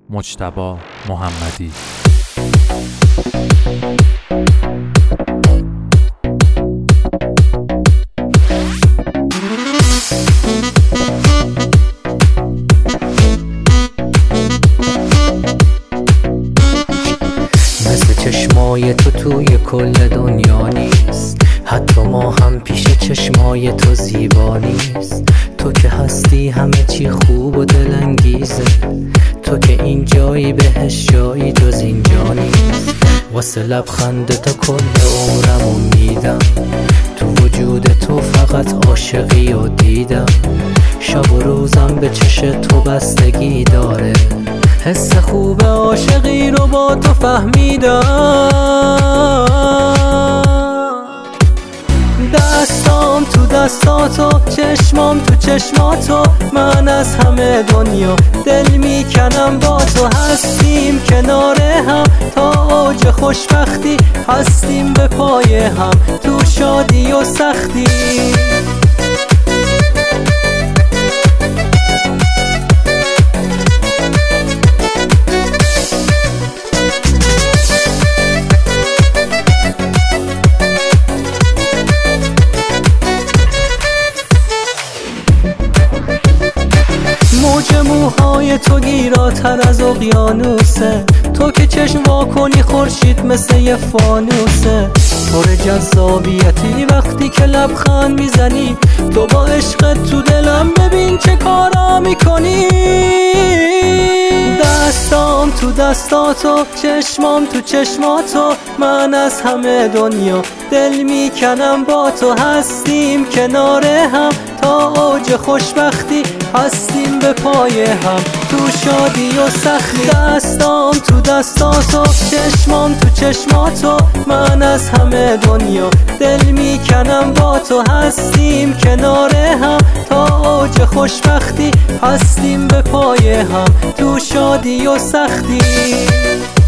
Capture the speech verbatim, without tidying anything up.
مجتبی محمدی. مثل چشمای تو توی کل دنیا نیست، حتی ما هم پیش چشمای تو زیبا نیست. تو که هستی همه چی خوب و دلانگیزه، تو که این جایی بهش جایی جز اینجا نیست. واسه لبخند تو کل عمرمو میدم، تو وجود تو فقط عاشقی و دیدم. شب و روزم به چش تو بستگی داره، حس خوب عاشقی رو با تو فهمیدم. دستام تو دستاتو، چشمام تو چشماتو، من از همه دنیا دل میکنم با تو. هستیم کنار هم تا اوج خوشبختی، هستیم به پای هم تو شادی و سختی. موج موهای تو گیراتر از اقیانوسه، تو که چشم وا کنی خورشید مثل یه فانوسه. پر جذابیتی وقتی که لبخند میزنی، تو با عشقت تو دلم ببین چه کارا میکنی. دستام تو دستاتو، چشمام تو چشماتو، من از همه دنیا دل میکنم با تو. هستیم کنار هم تا اوج خوشبختی، هستیم به پای هم تو شادی و سختی. دستام تو دستاتو، چشمام تو چشماتو، من از همه دنیا دل میکنم با تو. هستیم کنار هم تا اوج خوشبختی، هستیم به پای هم تو شادی و سختی.